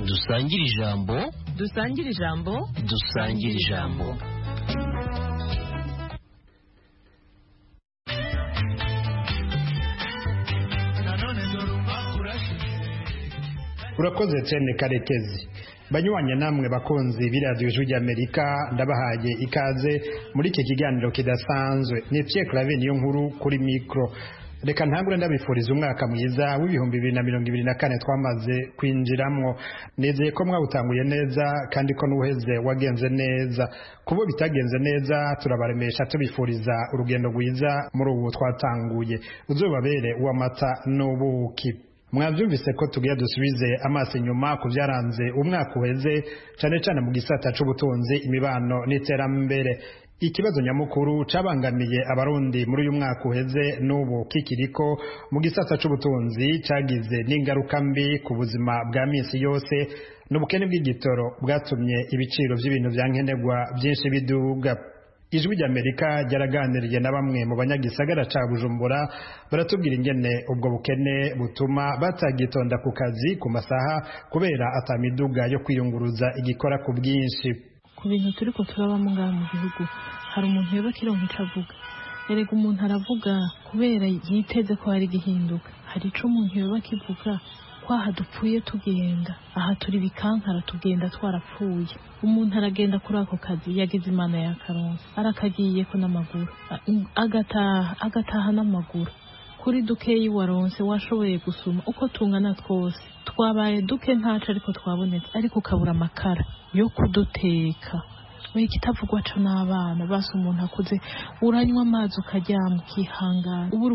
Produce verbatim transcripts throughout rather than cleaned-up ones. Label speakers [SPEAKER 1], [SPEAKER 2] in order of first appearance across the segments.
[SPEAKER 1] dusangire ijambo
[SPEAKER 2] dusangire ijambo
[SPEAKER 1] dusangire ijambo
[SPEAKER 3] urakoze cyane Karekezi. Banywanyi namwe bakunzi b'iradiyo Ijwi ry'Amerika, ndabahaye ikaze muri iki kiganiro kidasanzwe. Ni Pierre Claver niyo nkuru kuri micro. Reka ntangure ndabifuriza umwaka mwiza w'ibihumbi bibiri na mirongo ibiri na kane twamaze kwinjiramwo. Nizeye ko mwawutanguye neza kandi ko n'uheze wagenze neza. Kubo bitagenze neza turabaremesha tubifuriza urugendo rwiza muri ubu twatanguye. Uzobabere uw'amata n'ubuki. Mwavyumvise ko tugiye dusubize amaso inyuma ku byaranze umwaka uheze cyane cyane mu gisata c'ubutunzi, imibano n'iterambere. Ikibazo nyamukuru cabangamiye abarundi muri uyu mwaka uheze n'ubu kikiriko mu gisata c'ubutunzi cagize n'ingaruka mbi ku buzima bwa minsi yose, n'ubukene bw'igitoro bwatumye ibiciro by'ibintu vya nkenerwa byinshi biduga. Ijwi ry'Amerika ryaraganiriye na bamwe mu banyagisagara ca Bujumbura, baratubwira ingene ubwo bukene butuma batagitonda ku kazi ku masaha kubera atamiduga yo kwiyunguruza igikora ku bwinshi.
[SPEAKER 4] Ku bintu turiko turabamo ngaha mu gihugu hari umuntu yoba kironka ico avuga. Erega umuntu aravuga kubera yiteze ko hari gihinduka. Hari ico umuntu yoba kivuga kwaha dupfuye tugenda, aha turi bikankara tugenda twarapfuye. Umuntu aragenda kuri ako kazi yagize imana ya karonsa, arakagiye ko n'amaguru, agataha agataha n'amaguru. Kuri dukeyi waronse washoboye gusuma uko tungana twose, twabaye duke ntacu ariko twabonetse, ariko ukabura amakara yo kuduteka. We kitavugwa co n'abana basi umuntu akuze uranywa amazi ukaryama ukihangana, ubura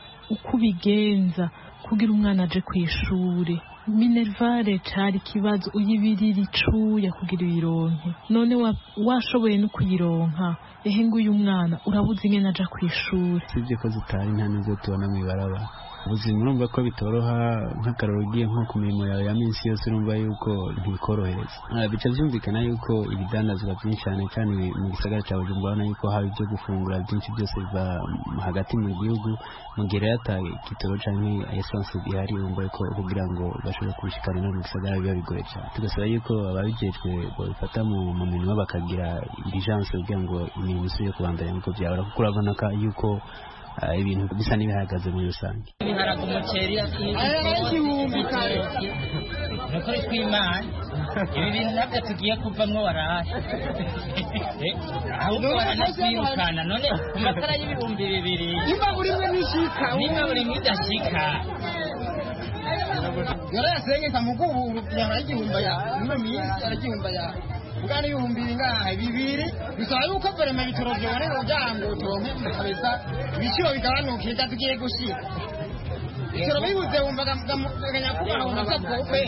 [SPEAKER 4] ukubigenza kugira umwana aje kw'ishure. Minervare cari kibazo uyibirira icuya kugira uyironke, none washoboye no kuyironka ehe ngo uyu mwana urabuze ingene aja kw'ishure.
[SPEAKER 5] Sivyo ko zitari nta nizo tubona mw'ibarabara. Ubuzima urumva ko bitoroha, nk'akararo ugiye nko ku mirimo yawe ya minsi yose urumva yuko ntibikorohereza. Bica vyumvikana yuko ibidandazwa byinshi cyane cyane mu gisagara ca Bujumbura urabona yuko haba ibyo gufungura byinshi byose biva hagati mu gihugu, mu gihe ata kitoro canke essence ihari urumva yuko kugira ngo bashobore kubishikana mu gisagara biba bigoye cyane. Tugasaba yuko ababijejwe babifata mu minwe bakagira diligence kugira ngo imirimo yo kubandanya nk'uko byahora, kuko urabona yuko ibintu bisa n'ibihagaze muri rusange.
[SPEAKER 6] Ibiharaga umuceri igihumbi kare nukuri tw'Imana ibi bintu nabyo tugiye kuvamwo waraje ahubwo baranatwirukana none ku matara y'ibihumbi bibiri nimba buri mwe nishika nimba buri mwe idashika yarasengeka mugubu yaragihumba ya nimba minsi yaragihumba ya ugana ibihumbi bingahe bibiri bisaba yuko verema bitoro vyonera ujango utonke mukabeza ibiciro bigabanuka ida tugiye gushira ibiciro bibuze wumvaga muganyakubona umusabwope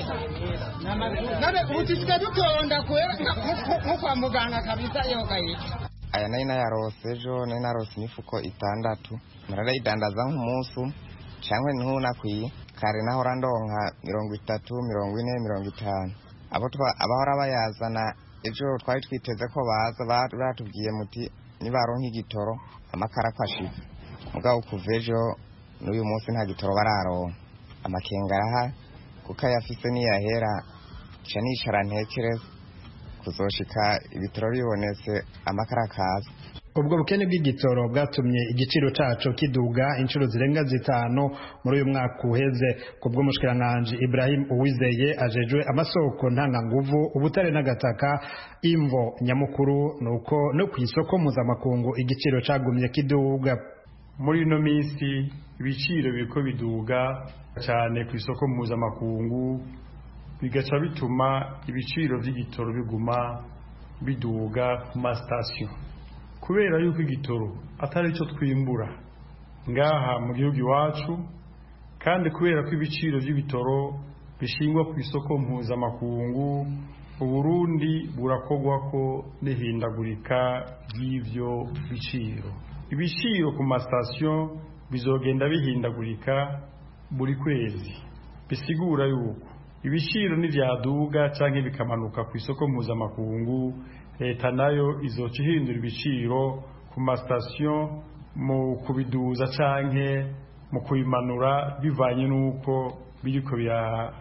[SPEAKER 6] nabe ubutisiga dutonda kwera nko kwa muganga kabisa yogaye.
[SPEAKER 7] Aya nari nayarose ejo, nari narose imifuko itandatu, narayidandaza nk'umunsi canke ntunakwiye kare nahora ndonka mirongo itatu mirongo ine mirongo itanu. Abo abahora bayazana ejo twari twiteze ko baza batubwiye muti nibaronka igitoro amakara kwashika, mugabo kuva ejo n'uyu munsi nta gitoro bararonka. Amakenga aha kuko yafise niyahera ca nicara ntekereza kuzoshika ibitoro bibonetse amakara kaza.
[SPEAKER 3] Ubwo bukene bw'igitoro bwatumye igiciro caco kiduga inshuro zirenga zitanu muri uyu mwaka uheze. Kubwo mushikiranganje Ibrahim Uwizeye ajejwe amasoko ntanganguvu, ubutare n'agataka, imvo nyamukuru nuko no kwisoko mpuzamakungu igiciro cagumye kiduga.
[SPEAKER 8] Muri ino minsi ibiciro biriko biduga cyane ku isoko mpuzamakungu, bigaca bituma ibiciro vy'igitoro biguma biduga ku ma station, kubera yuko igitoro atari cyo twimbura ngaha mu gihugu iwacu, kandi kubera ko ibiciro by'ibitoro bishingwa ku isoko mpuzamakungu, Uburundi burakogwa ko n'ihindagurika y'ivyo biciro. Ibiciro ku ma station bizogenda bihindagurika buri kwezi, bisigura yuko ibiciro n'ivyaduga canke bikamanuka ku isoko mpuzamakungu, leta nayo izoca ihindura ibiciro ku ma station mu kubiduza canke mu kubimanura bivanye nuko biriko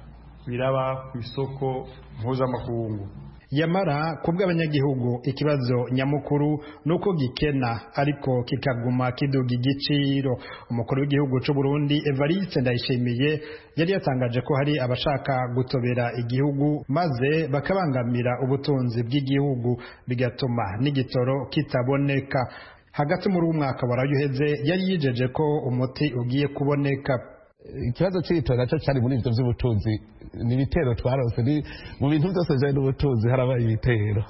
[SPEAKER 8] biraba ku isoko mpuzamakungu.
[SPEAKER 3] Yamara kubwo abanyagihugu ikibazo nyamukuru nuko gikena ariko kikaguma kiduga igiciro. Umukuru w'igihugu cy'u Burundi Evariste Ndayishimiye yari yatangaje ko hari abashaka gutobera igihugu maze bakabangamira ubutunzi bw'igihugu bigatuma n'igitoro kitaboneka. Hagati muri uyu mwaka warayuheze yari yijeje ko umuti ugiye kuboneka.
[SPEAKER 2] Ikibazo cy'igitoro nacyo cyari muri ibyo by'ubutunzi, ni ibitero twarose mu bintu byose bijyanye n'ubutunzi harabaye ibitero.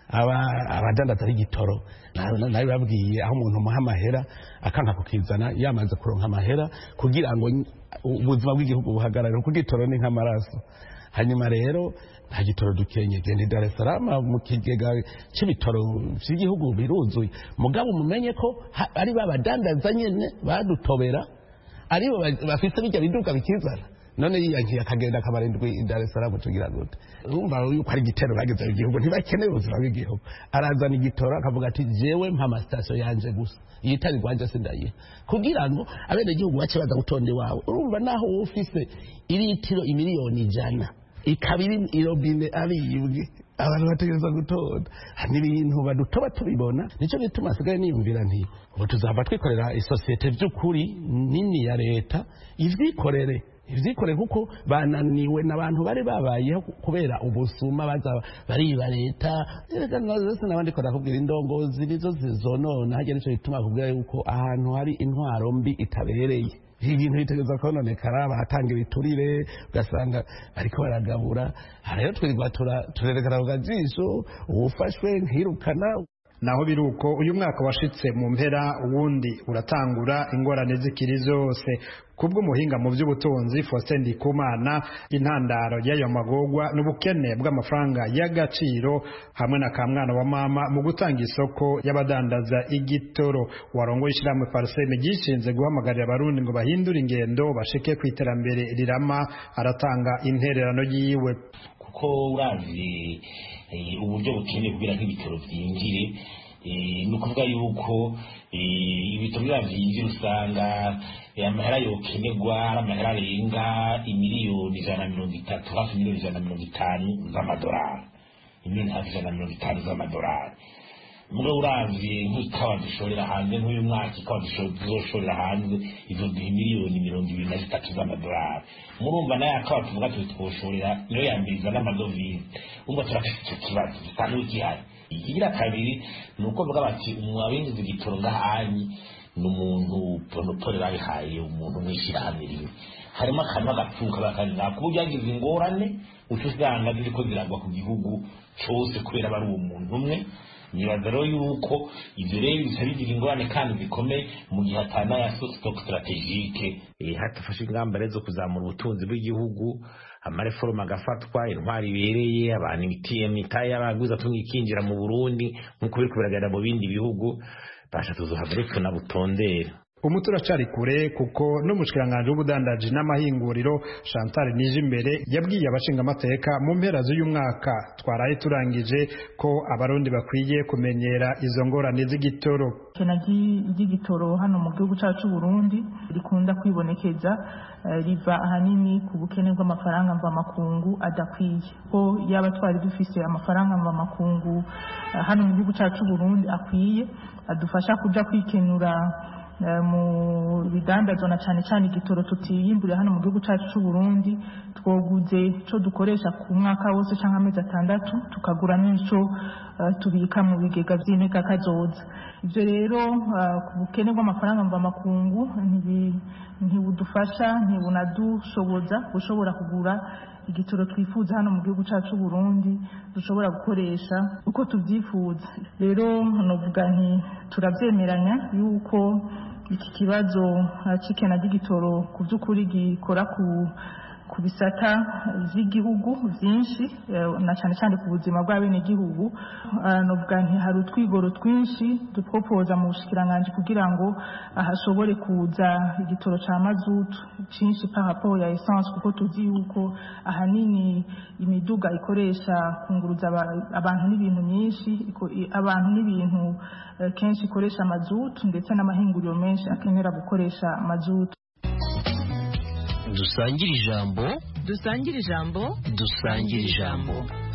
[SPEAKER 2] Abadandaza b'igitoro nawe babwiye aho umuntu umuha amahera akanka kukizana yamaze kuronka amahera kugira ngo ubuzima bw'igihugu buhagarare, kuko igitoro ni nk'amaraso. Hanyuma rero nta gitoro dukenye, genda i Dar es Salaam mu kigega cy'ibitoro by'igihugu biruzuye, mugabo mumenye ko ari babadandaza nyene badutobera aribo bafite bijya biduka bikizana. None yiyankiye akagenda akabarindwi i Dar es Salaam tugira gute? Urumva yuko ari igitero bageze mu gihugu, ntibakeneye ubuzima bw'igihugu. Arazana igitoro akavuga ati jewe mpa amasitasiyo yanje gusa, yitari rwanje sindayiha, kugira ngo abene igihugu bace baza gutonda iwawe. Urumva naho wowe ufise iritiro imiliyoni ijana ikabiri irobine abiyibwe, abantu bategereza gutonda. N'ibintu badutoba tubibona, nicyo bituma asigaye niyumvira nti ubu tuzava twikorera isosiyete by'ukuri nini ya leta ivyikorere ivyikorere kuko bananiwe n'abantu bari babayeho kubera ubusuma baza bariba leta. Reka nose nabandi ko nakubwira indongozi nizo zizonona, hage nico bituma kubwira yuko ahantu hari intwaro mbi itabereye ibintu bitegeza kononekara, bahatanga ibiturire ugasanga ariko baragabura. Rero twirwa turerekana kugajisho ubufashwe nkirukana.
[SPEAKER 3] Naho biruko uyu mwaka washitse mu mpera wundi uratangura ingorane zikiri zose. Kubwo muhinga mu by'ubutunzi Faustin Ndikumana, intandaro y'ayo magogwa n'ubukene bw'amafaranga y'agaciro hamwe na kamwana wa mama mu gutanga isoko y'abadandaza igitoro. Warongo ishiramwe Parseme gishinze guhamagarira abarundi ngo bahindure ingendo bashike ku iterambere rirama, aratanga intererano yiwe.
[SPEAKER 1] Kuko uravye uburyo bukene kugira nk'ibitoro vyinjire, ni ukuvuga yuko ibitoro byinjira usanga amahera yokenerwa ari amahera arenga imiliyoni ijana na mirongo itatu hafi miliyoni ijana na mirongo itanu z'amadolari, imiliyoni hafi ijana na mirongo itanu z'amadolari. Muri uravye nk'ikawa dushorera hanze nk'uyu mwaka ikawa dushorera hanze izo miliyoni mirongo ibiri na zitatu z'amadolari. Murumva nayo akawa tuvuga tuti twoshorera niyo yambiriza n'amadovize. Umva turafite icyo kibazo gisanzwe gihari. Ikigira kabiri ni uko bavuga bati umwabinjiza igitoro ngahanyi n'umuntu ponopole babihaye umuntu mwishirahamwe rimwe, harimo akantu agapfuka bakanira ku buryo yagize ingorane ucusanga ziriko ziragwa ku gihugu cyose kubera bari uwo muntu umwe. Nibaza rero yuko ivyo rero bisabigira ingorane kandi zikomeye mu gihe atana ya stock strategique hatafashe ingamba rezo kuzamura ubutunzi bw'igihugu, amareforma agafatwa, intwari ibereye, abantu imitiye mitaye abaguza tungikinjira mu Burundi nkuko biri kuberagara mu bindi bihugu, basha tuzohagarika na butondera.
[SPEAKER 3] Umutura cari kure kuko n'umushikiranganje w'ubudandaji n'amahinguriro Chantal Nijimbere yabwiye abashinga amateka mu mpera z'uyu mwaka twaraye turangije ko abarundi bakwiye kumenyera izo ngorane z'igitoro.
[SPEAKER 9] Kenagi y'igitoro hano mu gihugu cyacu Burundi rikunda kwibonekeza riva ahanini ku bukene bw'amafaranga mva makungu adakwiye, ko yaba twari dufise amafaranga mva makungu hano mu gihugu cyacu Burundi akwiye adufasha kuja kwikenura mu bidandazwa na cyane cyane igitoro tutiyimburiye hano mu gihugu cyacu cy'u Burundi, twoguze cyo dukoresha ku mwaka wose cyangwa amezi atandatu tukagura n'icyo uh, tubika mu bigega by'inteka kazoza. Ibyo rero uh, ku bukene bw'amafaranga mva makungu ntibudufasha ntibunadushoboza gushobora kugura igitoro twifuza hano mu gihugu cyacu cy'u Burundi dushobora gukoresha uko tubyifuza. Rero novuga nti turavyemeranya yuko iki kibazo cikena gitoro ku by'ukuri gikora ku ku bisata by'igihugu byinshi na cyane cyane ku buzima bw'abene gihugu. Novuga nti hari utwigoro twinshi dupropoza mu bushikiranganje kugira ngo ahashobore kuza igitoro ca mazutu cinshi par rapport ya essence, kuko tuzi yuko ahanini imiduga ikoresha kunguruza abantu n'ibintu nyinshi, abantu n'ibintu kenshi ikoresha mazutu ndetse n'amahinguriro menshi akenera gukoresha mazutu.
[SPEAKER 1] Dusangire ijambo
[SPEAKER 10] dusangire ijambo
[SPEAKER 11] dusangire ijambo.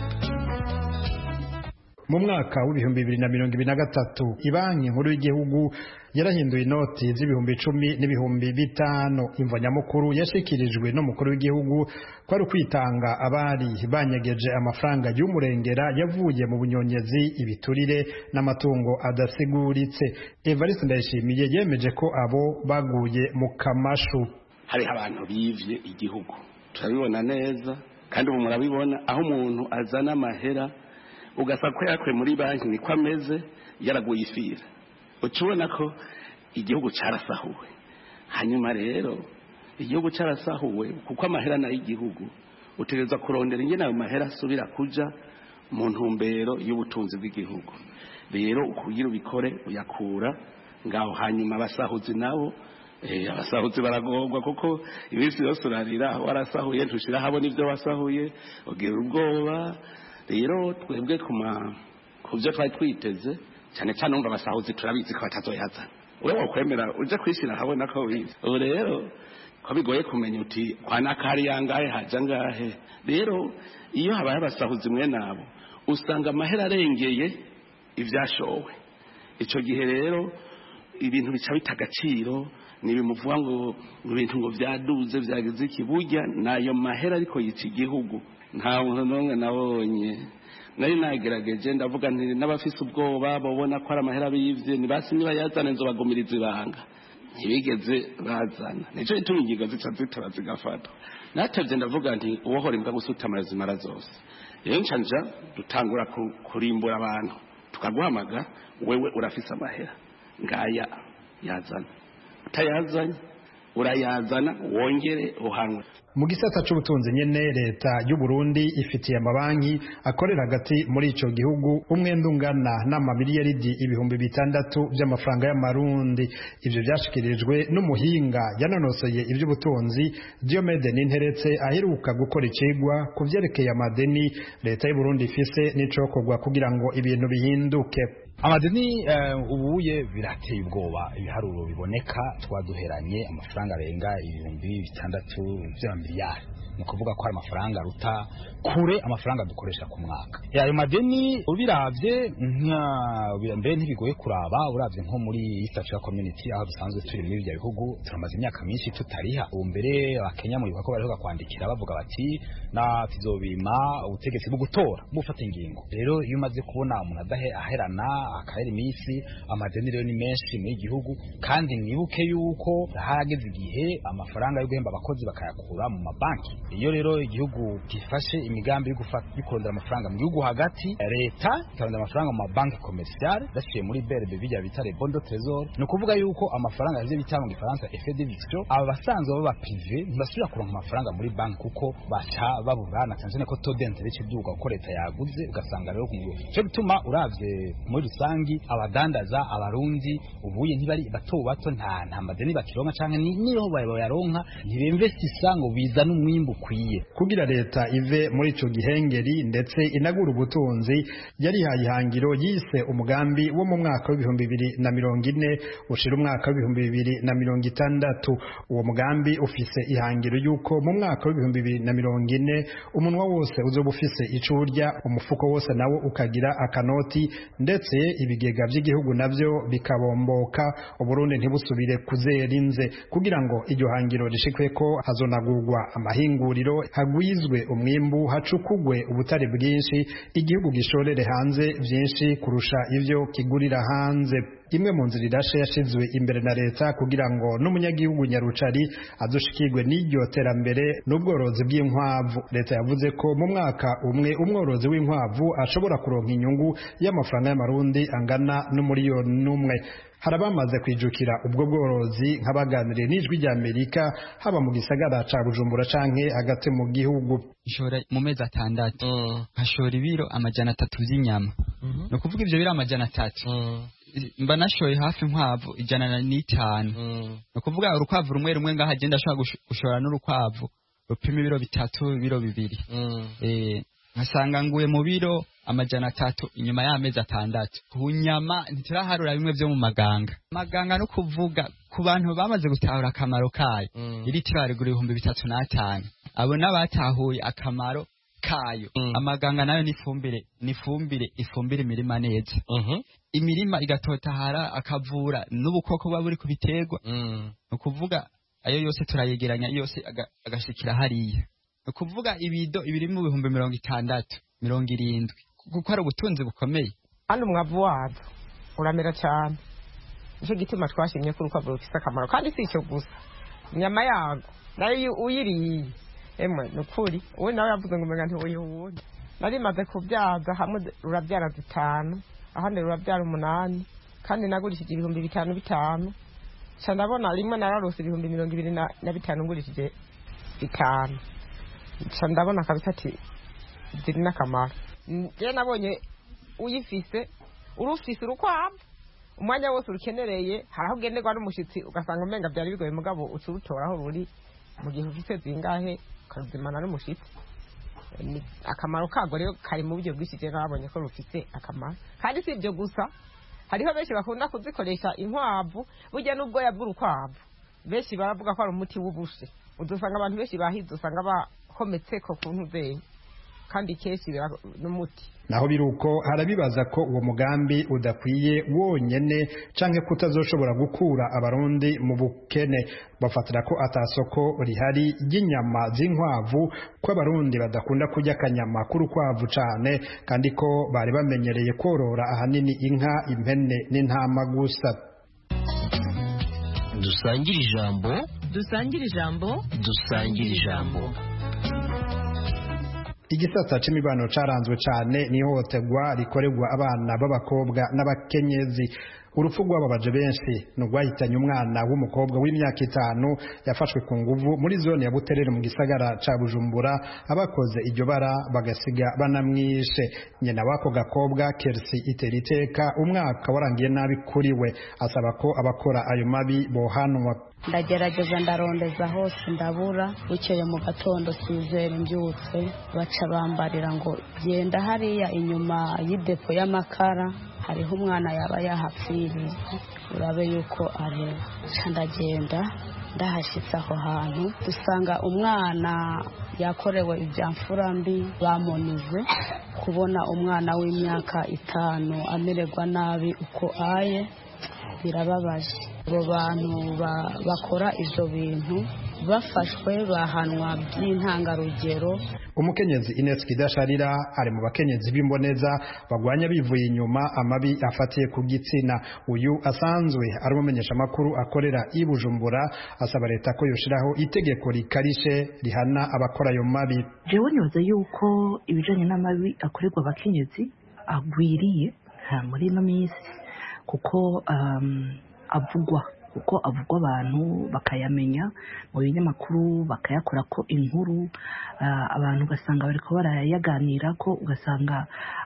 [SPEAKER 3] mu mwaka w'ibihumbi bibiri na mirongo ibiri na gatatu ibanki nkuru y'igihugu yarahinduye inoti z'ibihumbi icumi n'ibihumbi bitanu. imvo nyamukuru yashikirijwe n'umukuru w'igihugu ko ari ukwitanga abari banyegeje amafaranga y'umurengera yavuye mu bunyonyezi, ibiturire n'amatungo adasiguritse. Evariste Ndayishimiye yemeje ko abo baguye mu kamashu.
[SPEAKER 12] hariho abantu bivye igihugu, turabibona neza kandi ubu murabibona aho umuntu azana amahera ugasaba ko yakwe muri banki niko ameze yaraguye ifira, ucubona ko igihugu carasahuwe. hanyuma rero igihugu carasahuwe kuko amahera nayo igihugu utegereza kurondera ingene ayo mahera asubira kuja mu ntumbero y'ubutunzi bw'igihugu. rero ukugira ubikore uyakura ngaho, hanyuma abasahuzi nabo eh abasahuzi baragorwa kuko ibisi yose urarira warasahuye ntushira habona ivyo wasahuye ugira ubwoba. rero twebwe kuma kuvyo twari twiteze cyane cyane umva abasahuzi turabizi ko batazoyaza, wewe wokwemera uje kwishira habona ko wize. ubu rero ko bigoye kumenya uti kwa nakari yangahe haja ngahe. rero iyo habaye abasahuzi mwe nabo usanga amahera arengeye ivyashowe, ico gihe rero ibintu bica bitagaciro, nibimuvuga ngo ibintu ngo vyaduze vyagize ikiburya nayo mahera ariko yica igihugu. nta muntu n'umwe nabonye nari nagerageje ndavuga nti n'abafise ubwoba babona ko ari amahera bivye ni basi niba yazana nzo bagumiriza ibanga, ntibigeze bazana. nico ituma ingingo zica zitora zigafatwa. natevye ndavuga nti uwohora imbwa gusuta amazimara zose. rero ncanja dutangura kurimbura abantu tukaguhamaga, wewe urafise amahera ngaya yazana, utayazanye urayazana wongere uhanwe.
[SPEAKER 3] mu gisata c'ubutunzi nyene leta y'u Burundi ifitiye amabanki akorera hagati muri ico gihugu umwenda ungana n'amamiliyaridi ibihumbi bitandatu by'amafaranga y'amarundi. ivyo vyashikirijwe n'umuhinga yanonosoye ivy'ubutunzi Diomede Ninteretse aheruka gukora icigwa ku vyerekeye amadeni leta y'u Burundi ifise n'icokorwa kugira ngo ibintu bihinduke.
[SPEAKER 13] amadeni ubuye birateye ubwoba, ibiharuro biboneka twaduheranye amafaranga arenga ibihumbi bitandatu by'amiliyari, ni kuvuga ko hari amafaranga ruta kure amafaranga dukoresha ku mwaka. ayo madeni ubiravye nka mbere ntibigoye kuraba, uravye nko muri East Africa Community aho dusanzwe turi muri ibyo bihugu turamaze imyaka myinshi tutariha. ubu mbere abakenya muri bako bariho kwandikira bavuga bati na tizobima ubutegetsi bwo gutora bufata ingingo. rero iyo umaze kubona umuntu adahe aherana akahera iminsi amadeni rero ni menshi muri igihugu, kandi mwibuke yuko harageze igihe amafaranga yo guhemba abakozi bakayakura mu mabanki. iyo rero igihugu gifashe imigambi yo gufata yikorondera amafaranga mu gihugu hagati, leta ikarondera amafaranga mu mabanki commercial daciye muri B R B bijya bita les bons de trésor. ni ukuvuga yuko amafaranga yaje bitanga mu Gifaransa effet de vision, aba basanzwe baba privé ntibasubira kuronka amafaranga muri banki kuko baca babura na cyane ko taux d'intérêt cy'uduga ko leta yaguze, ugasanga rero kumwe cyo bituma uravye muri rusangi abadandaza abarundi ubuye ntibari bato bato nta nta madeni bakironka canke niho bayaronka ntibinvestisa ngo bizana umwimbu kwiye.
[SPEAKER 3] kugira leta ive muri ico gihengeri ndetse inagura ubutunzi yari hayihangiro yise umugambi wo mu mwaka w'ibihumbi bibiri na mirongo ine ushira umwaka w'ibihumbi bibiri na mirongo itandatu. uwo mugambi ufise ihangiro yuko mu mwaka w'ibihumbi bibiri na mirongo ine umunwa wose uzoba ufise icurya, umufuko wose nawo ukagira akanoti, ndetse ibigega by'igihugu navyo bikabomboka, Uburundi ntibusubire kuzera inze. kugira ngo iryo hangiro rishikwe ko hazonagurwa amahinguriro, hagwizwe umwimbu, hacukugwe ubutare bwinshi, igihugu gishorere hanze byinshi kurusha ivyo kigurira hanze. imwe mu nzira irashe yashizwe imbere na leta kugira ngo n'umunyagihugu nyarucari adushikirwe n'iryo terambere n'ubworozi bw'inkwavu. leta yavuze ko mu mwaka umwe umworozi w'inkwavu ashobora kuronka inyungu y'amafaranga y'amarundi angana n'umuriyoni n'umwe. harabamaze kwijukira ubwo bworozi nk'abaganiriye n'ijwi rya Amerika haba mu gisagara ca Bujumbura canke hagati mu gihugu.
[SPEAKER 14] ishora mu mezi atandatu hashora ibiro amajana atatu by'inyama. no kuvuga ivyo biro amajana atatu mba nashoye hafi inkwavu ijana n'itanu. no kuvuga urukwavu rumwe rumwe ngaha agenda ashobora gushora n'urukwavu rupima ibiro bitatu ibiro bibiri. eh nkasanga nguye mu biro amajana atatu inyuma y'amezi atandatu. ku nyama ntituraharura bimwe vyo mu maganga maganga no kuvuga ku bantu bamaze gutahura akamaro kayo iri tirarigura ibihumbi bitatu n'atanu. abo n'abatahuye akamaro kayo mm. amaganga nayo nifumbire nifumbire ifumbire imirima neza uh-huh. imirima igatotahara akavura n'ubukoko buba buri kubiterwa mm. ukuvuga ayo yose turayegeranya yose agashikira hariya ukuvuga ibido ibiri mu bihumbi mirongo itandatu mirongo irindwi kuko ari ubutunzi bukomeye
[SPEAKER 10] kandi umwavu wazo uramera cyane nicyo gituma twashimye ko urukwavu rufite akamaro kandi si icyo gusa inyama yago nayo uyiriye emwe nukuri uwe nawe yavuze ngo umenga ntiwuyihunde nari maze kubyaza hamwe rurabyara zitanu ahandi rurabyara umunani kandi nagurishije ibihumbi bitanu bitanu ca ndabona rimwe nararose ibihumbi mirongo ibiri na bitanu ngurishije bitanu ca ndabona kabisa ati ziri n'akamaro je nabonye uyifise urufise urukwavu umwanya wose urukenereye haraho ugenderwa n'umushitsi ugasanga umenga byari bigoye mugabo ucurutoraho ruri mu gihe ufise zingahe ukazimana n'umushitsi akamaro kago rero kari mu buryo bwinshi je nabonye ko rufise akamaro kandi si ibyo gusa hariho benshi bakunda kuzikoresha inkwavu burya n'ubwoya bw'urukwavu benshi baravuga ko ari umuti w'ubushe udusanga abantu benshi bahize usanga bahometse ko ku ntuzenye kandi kenshi n'umuti
[SPEAKER 3] naho biruko harabibaza ko uwo mugambi udakwiye wonyene canke kutazoshobora gukura abarundi mu bukene bafatira ko atasoko rihari ry'inyama z'inkwavu ko abarundi badakunda kurya akanyama k'urukwavu cane kandi ko bari bamenyereye korora ahanini inka impene n'intama gusa.
[SPEAKER 11] Dusangire ijambo
[SPEAKER 15] dusangire ijambo
[SPEAKER 11] dusangire ijambo
[SPEAKER 3] Igisata c'imibano caranzwe cane n'ihohoterwa rikorerwa abana b'abakobwa n'abakenyezi. Urupfu rw'ababaje benshi n'urwahitanye umwana w'umukobwa w'imyaka itanu yafashwe ku nguvu muri zone ya Buterere mu gisagara ca Bujumbura, abakoze iryo bara bagasiga banamwishe. Nyina wako gakobwa Kersi Iteriteka umwaka warangiye nabi kuri we, asaba ko abakora ayo mabi bohanwa.
[SPEAKER 16] Ndagerageza ndarondeza hose ndabura, bukeye mu gatondo sizera mbyutse baca bambarira ngo genda hariya inyuma y'idepo y'amakara hariho umwana yaba yahapfiriye urabe yuko areba. Ndagenda ndahashitse aho hantu dusanga umwana yakorewe ibyamfura mbi bamunize. Kubona umwana w'imyaka itanu amererwa nabi uko aye birababaje. Abo bantu bakora ivyo bintu bafashwe bahanwa by'intangarugero.
[SPEAKER 3] Umukenyezi Ines Kidasharira ari mu bakenyezi b'imboneza bagwanya bivuye inyuma amabi afatiye ku gitsina. Uyu asanzwe ari umumenyesha makuru akorera i Bujumbura, asaba leta ko yoshiraho itegeko rikarishe rihana abakora ayo mabi.
[SPEAKER 17] Jewe nyoza yuko ibijanye n'amabi akorerwa abakenyezi agwiriye muri no misi kuko um, avugwa kuko avugwa abantu bakayamenya mu binyamakuru bakayakora ko inkuru uh, abantu ugasanga bariko barayaganira ko ugasanga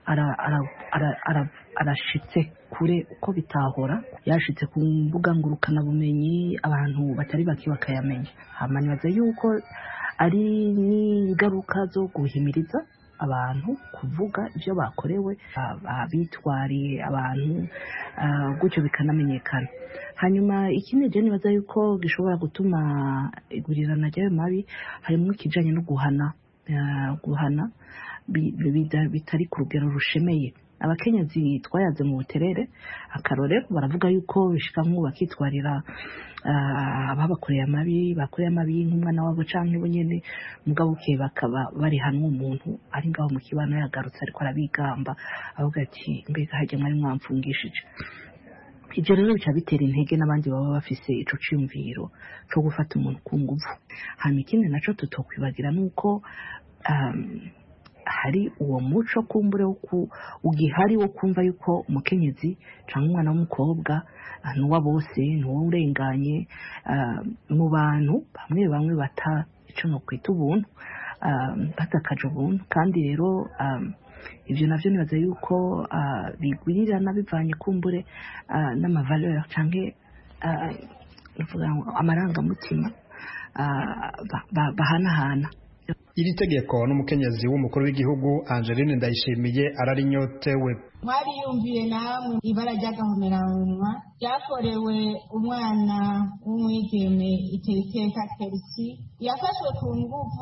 [SPEAKER 17] arashitse ara, ara, ara kure uko bitahora yashitse ku mbuga ngurukana bumenyi abantu batari baki bakayamenya. Hamanibaza yuko ari n'ingaruka zo guhimiriza abantu kuvuga ibyo bakorewe abitwariye abantu gutyo bikanamenyekana. Hanyuma ikindi je nibaza yuko gishobora gutuma igurirana ryayo mabi harimo ikijanye no guhana guhana bitari ku rugero rushemeye. Abakenyezi twayaze mu Buterere akarorero baravuga yuko bishika nk'ubu bakitwarira ababakoreye amabi bakoreye amabi nk'umwana wabo canke bo nyene mugabo ke bakaba bari hanwe umuntu ari ngaho mu kibano yagarutse ariko arabigamba avuga ati mbega hajye mwari mwamfungishije. Ivyo rero bica bitera intege n'abandi baba bafise ico ciyumviro cyo gufata umuntu ku nguvu. Hanyuma ikindi naco tutokwibagira nuko um, hari uwo muco kumbure wo ugihari wo kumva yuko umukenyezi canke umwana w'umukobwa nuwa bose nuwo urenganye mu bantu bamwe bamwe bata ico no kwita ubuntu batakaje ubuntu. Kandi rero ivyo navyo nibaza yuko bigwirirana bivanye kumbure n'amavaleur canke amarangamutima bahanahana.
[SPEAKER 3] Iri tegeko n'umukenyezi w'umukuru w'igihugu Angeline Ndayishimiye ararinyotewe.
[SPEAKER 18] Mwariyumviye namwe ibara ry'agahomeranwa ryakorewe umwana w'umwigeme Iteriteka Kersi yafashwe ku nguvu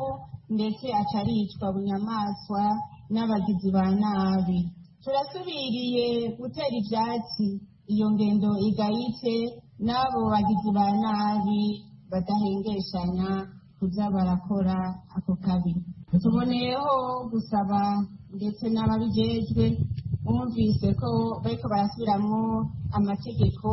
[SPEAKER 18] ndetse aca aricwa bunyamaswa n'abagizi ba nabi. Turasubiriye gutera ivyatsi iyo ngendo igayitse n'abo bagizi ba nabi badahengeshanya kuza barakora ako kabi. Tuboneyeho gusaba ndetse n'ababijejwe bumvise ko bariko barasubiramwo amategeko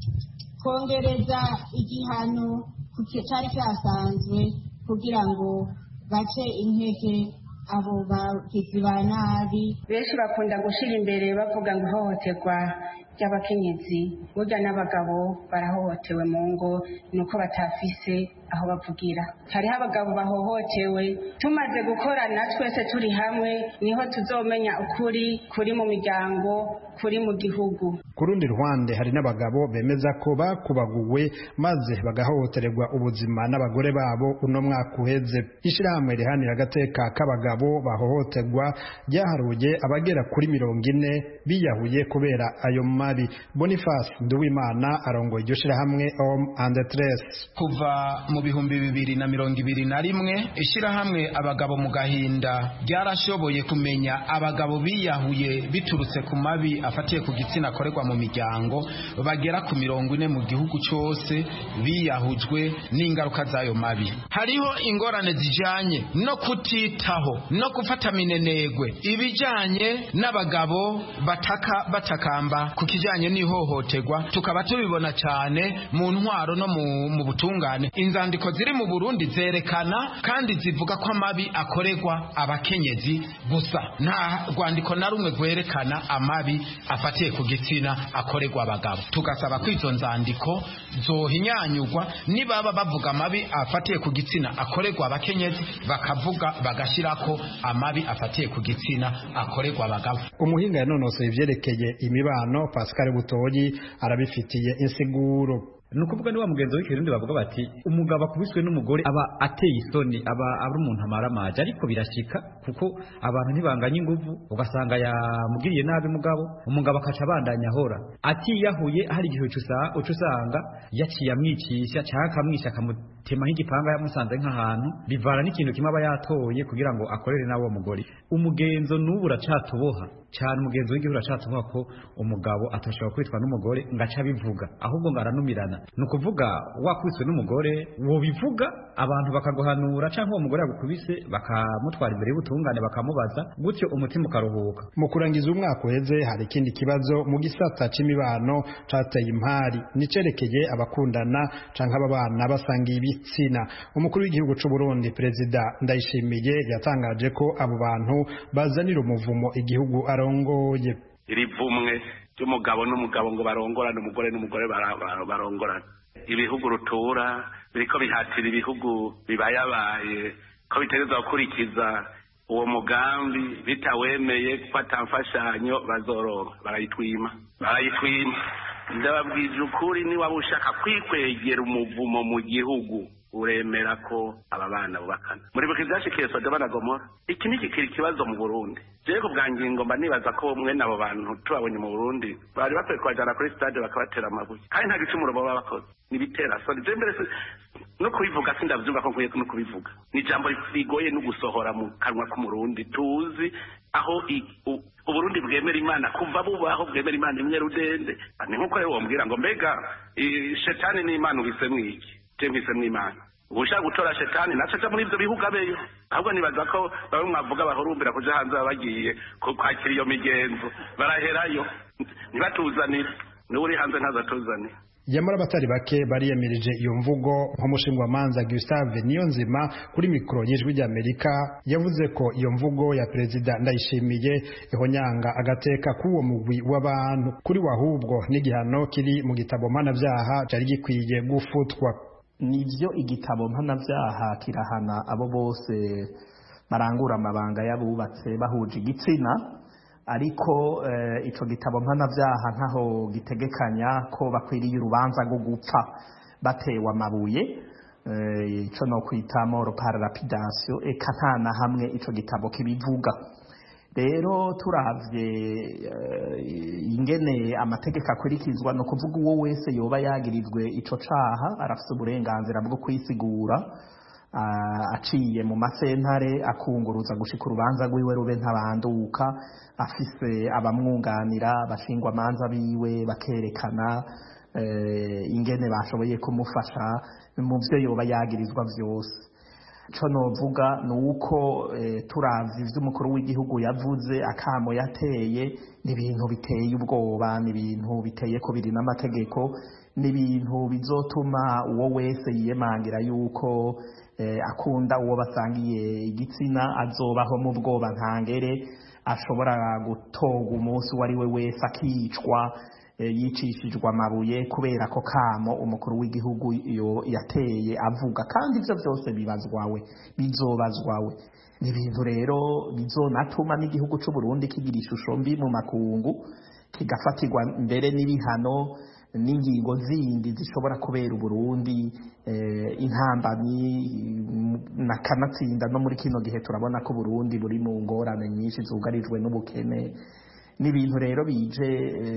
[SPEAKER 18] kongereza igihano cari cyasanzwe kugira ngo bace intege abo bagizi ba nabi.
[SPEAKER 19] Benshi bakunda gushira imbere bavuga ngo ihohoterwa ry'abakenyezi, burya n'abagabo barahohotewe mu ngo nuko batafise aho bavugira. Hariho abagabo bahohotewe, tumaze gukorana twese turi hamwe niho tuzomenya ukuri kuri mu miryango, kuri mu gihugu.
[SPEAKER 3] Ku rundi ruhande hari n'abagabo bemeza ko bakubaguwe maze bagahohotererwa ubuzima n'abagore babo uno mwaka uheze. Ishirahamwe rihanira agateka k'abagabo bahohoterwa ryaharuye abagera kuri mirongo ine biyahuye kubera ayo mabi. Boniface Nduwimana arongoye iryo shirahamwe Homme and Tres.
[SPEAKER 20] Kuva mu bihumbi bibiri na mirongo ibiri na rimwe ishirahamwe abagabo mu gahinda ryarashoboye kumenya abagabo biyahuye biturutse ku mabi afatiye ku gitsina akorerwa mu miryango bagera ku mirongo ine mu gihugu cyose biyahujwe n'ingaruka z'ayo mabi. Hariho ingorane zijanye no kutitaho no gufata minenegwe ibijanye n'abagabo bataka batakamba ku kijanye n'ihohoterwa, tukaba tubibona cyane mu ntwaro no mu, mu butungane. Inzandiko ziri mu Burundi zerekana kandi zivuga ko amabi akorerwa abakenyezi gusa, nta rwandiko na rumwe rwerekana amabi afatiye ku gitsina akorerwa abagabo. Tugasaba ko izo nzandiko zohinyanyurwa, nibaba bavuga amabi afatiye ku gitsina akorerwa abakenyezi bakavuga bagashirako amabi afatiye ku gitsina akorerwa abagabo.
[SPEAKER 3] Umuhinga yanonosoye ivyerekeye imibano Pascal Butoyi arabifitiye insiguro.
[SPEAKER 21] Nukuvuga ni wa mugenzo w'ikirundi bavuga bati umugabo akubiswe n'umugore aba ateye isoni, aba ari umuntu amara amaje, ariko birashika kuko abantu ntibanganya inguvu, ugasanga yamugiriye nabi mugabo, umugabo akaca abandanya ahora atiyahuye. Hari igihe uca usanga yaciye amwicisha cyangwa akamwisha akamutema nk'igipanga yamusanze nk'ahantu, bivana n'ikintu kimwe aba yatoye kugira ngo akorere nawo mugore. Umugenzo n'ubu uracatuboha cyane, umugenzo w'igihe uracatuboha ko umugabo atashobora kwitwa n'umugore ngaca bivuga, ahubwo ngaranumirana. Nukuvuga wakwiswe n'umugore wo bivuga abantu bakaguhanura, cyangwa uwo mugore yagukubise bakamutwara imbere y'ubutungane bakamubaza, gutyo umutima ukaruhuka.
[SPEAKER 3] Mu kurangiza umwaka uheze hari ikindi kibazo mu gisata c'imibano cateye impari, nicerekeye abakundana canke ababana basangiye ibitsina. Umukuru w'igihugu c'u Burundi Perezida Ndayishimiye yatangaje ko abo bantu bazanira umuvumo igihugu arongoye.
[SPEAKER 12] Irivumwe ry'umugabo n'umugabo ngo barongorane, umugore n'umugore barongorane. Ibihugu rutura biriko bihatira ibihugu bibayabaye ko bitereza gukurikiza uwo mugambi, bitawemeye gufata mfashanyo bazoronka barayitwima barayitwima. Ndababwije ukuri, ni waba ushaka kwikwegera umuvumo mu gihugu uremera ko aba bana bubakana. Muri buki byashikiye Sodoma na Gomora. Iki ni kikiri kibazo mu Burundi. Je ko bwangingo mba nibaza ko mwe nabo bantu tubabonye mu Burundi bari bakwiye kwajana kuri stade bakabatera amabuye, kandi nta gicumuro baba bakoze, nibitera so je mbere no kubivuga sindavyumva ko nkwiye no kubivuga. Ni jambo rigoye no gusohora mu kanwa k'umurundi. Tuzi aho Uburundi bwemera Imana kuva bubaho, bwemera Imana imwe rudende. Ni nkuko rero wombwira ngo mbega shetani ni Imana ubisemwe iki? Tembise mw'Imana. Ubushaka gutora shetani nacaca muri ivyo bihugu abeyo. Ahubwo nibaza ko bamwe mwavuga bahurumbira kuja hanze bagiye kwakira iyo migenzo, baraherayo ntibatuzanire, n'uri hanze ntazatuzanire.
[SPEAKER 3] Yamara batari bake bariyemirije iyo mvugo, nk'umushingwamanza Gustave Niyonzima kuri mikoro y'Ijwi ry'Amerika yavuze ko iyo mvugo ya Perezida Ndayishimiye ihonyanga agateka k'uwo mugwi w'abantu, kuri wahubwo n'igihano kiri mu gitabo mpanavyaha cari gikwiye gufutwa.
[SPEAKER 22] Nivyo igitabo mpanavyaha kirahana abo bose barangura amabanga y'abubatse bahuje igitsina, ariko eh, ico gitabo mpanavyaha ntaho gitegekanya ko bakwiriye urubanza rwo gupfa batewe amabuye, ico no kwita mort par lapidation, eka nta na hamwe ico gitabo kibivuga. Rero turavye uh, ingene amategeko akurikizwa, no kuvuga uwo wese yoba yagirijwe ico caha arafite uburenganzira bwo kwisigura aciye mu masentare akunguruza gushika urubanza rwiwe rube ntabanduka afise abamwunganira bashingwa amanza biwe bakerekana ingene bashoboye kumufasha mu byo yoba yagirizwa byose. Ico novuga ni uko turavye ivyo umukuru w'igihugu yavuze akamo yateye ni ibintu biteye ubwoba, ni ibintu biteye kubiri n'amategeko, ni ibintu bizotuma uwo wese yiyemangira yuko akunda uwo basangiye igitsina azobaho mu bwoba ntangere, ashobora gutoga umunsi uwo ari we wese akicwa yicishijwe amabuye kubera ko kamo umukuru w'igihugu yateye avuga, kandi ivyo byose bibazwawe bizobazwawe. Ni ibintu rero bizonatuma n'igihugu c'u Burundi kigira ishusho mbi mu makungu, kigafatirwa mbere n'ibihano n'ingingo zindi zishobora kubera Uburundi intambamyi nakanatsinda. No muri kino gihe turabona ko Burundi buri mu ngorane nyinshi zugarijwe n'ubukene, n'ibintu rero bije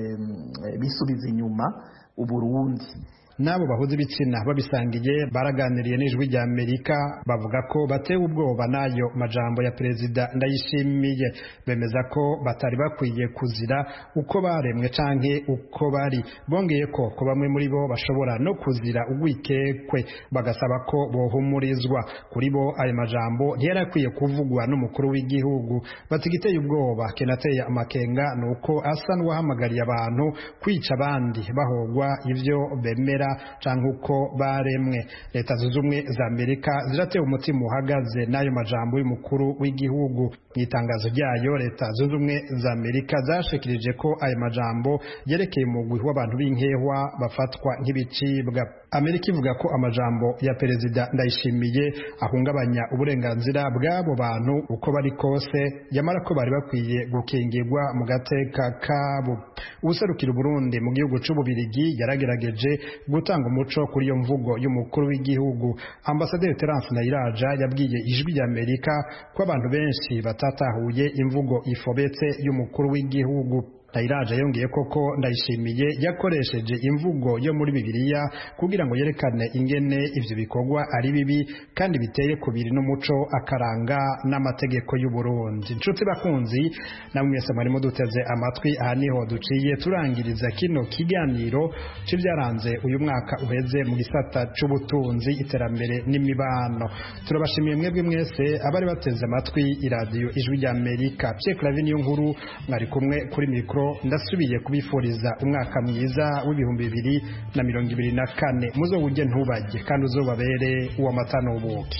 [SPEAKER 22] bisubiza inyuma Uburundi.
[SPEAKER 3] Nabo bahuza ibitsina babisangiye baraganiriye n'ijwi rya Amerika bavuga ko batewe ubwoba nayo majambo ya Perezida Ndayishimiye, bemeza ko batari bakwiye kuzira uko baremwe canke uko bari, bongeye ko ko bamwe muri bo bashobora no kuzira ugwikekwe, bagasaba ko bohumurizwa. Kuri bo ayo majambo ntiyarakwiye kuvugwa n'umukuru w'igihugu, batigiteye ubwoba kenateye amakenga nuko asa n'uwahamagariye abantu kwica abandi bahogwa ivyo bemera canke uko baremwe. Leta zunze ubumwe za Amerika ziratewe umutima uhagaze n'ayo majambo y'umukuru w'igihugu. Mu itangazo ryayo Leta zunze ubumwe za Amerika zashikirije ko ayo majambo yerekeye umugwi w'abantu b'inkehwa bafatwa nk'ibicibwa. Amerika ivuga ko amajambo ya Perezida Ndayishimiye ahungabanya uburenganzira bw'abo bantu uko bari kose, yamara ko bari bakwiye gukingirwa mu gateka kabo. Userukira Burundi mu gihugu c'Ububirigi yaragerageje gutanga umuco kuri iyo mvugo y'umukuru w'igihugu. Ambasaderi Terence Nayiraja yabwiye ijwi rya Amerika ko abantu benshi batatahuye imvugo ifobetse y'umukuru w'igihugu. Nayiraja yongeye koko Ndayishimiye yakoresheje imvugo yo muri Bibiliya kugira ngo yerekane ingene ivyo bikorwa ari bibi kandi biteye kubiri n'umuco akaranga n'amategeko y'u Burundi. Inshuti bakunzi, namwe mwese mwari muduteze amatwi, aha niho duciye turangiriza kino kiganiro c'ivyaranze uyu mwaka uheze mu gisata c'ubutunzi, iterambere n'imibano. Turabashimiye mwebwe mwese abari bateze amatwi iradiyo Ijwi rya Amerika. Pierre Claver niyo nkuru mwari kumwe kuri mikro, ndasubiye kubifuriza umwaka mwiza w'ibihumbi bibiri na mirongo ibiri na kane. Muzowuje ntubajye kandi uzobabere uw'amata n'ubuki.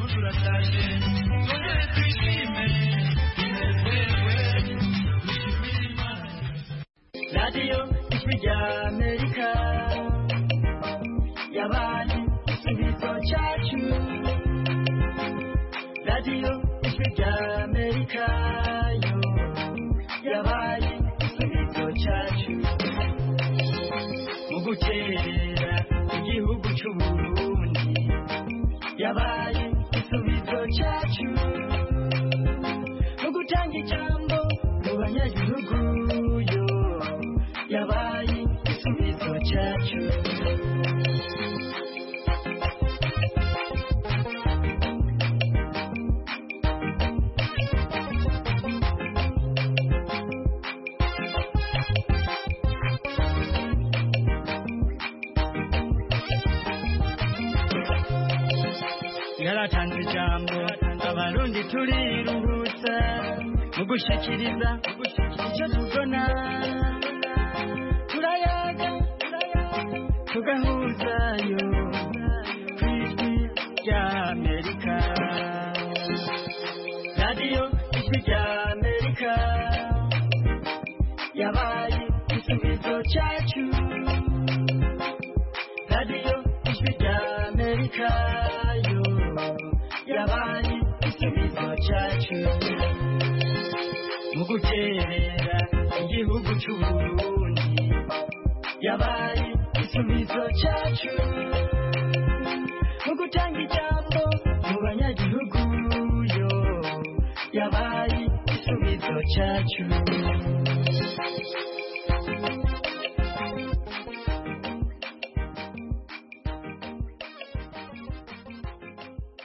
[SPEAKER 4] Radio Ijwi rya Amerika yabaye igisubizo cyacu. Radio Ijwi rya Amerika yo yabaye igisubizo cyacu mu gukerera igihugu cy'u Burundi, yabaye igisubizo cyacu mu gutanga ijambo mu banyagihugu yo yabaye igisubizo cyacu. Yaratanze ijambo abarundi turiruhutsa mu gushikiriza icyo tubona, turayaga tugahuzayo kw'Ijwi rya Amerika. Radio Ijwi rya Amerika yabaye igisubizo cyacu. Radio Ijwi rya Amerika yo yabaye igisubizo cyacu mu guterera igihugu cy'u Burundi, yabaye igisubizo cyacu mu gutanga ijambo mu banyagihugu yo yabaye igisubizo cyacu.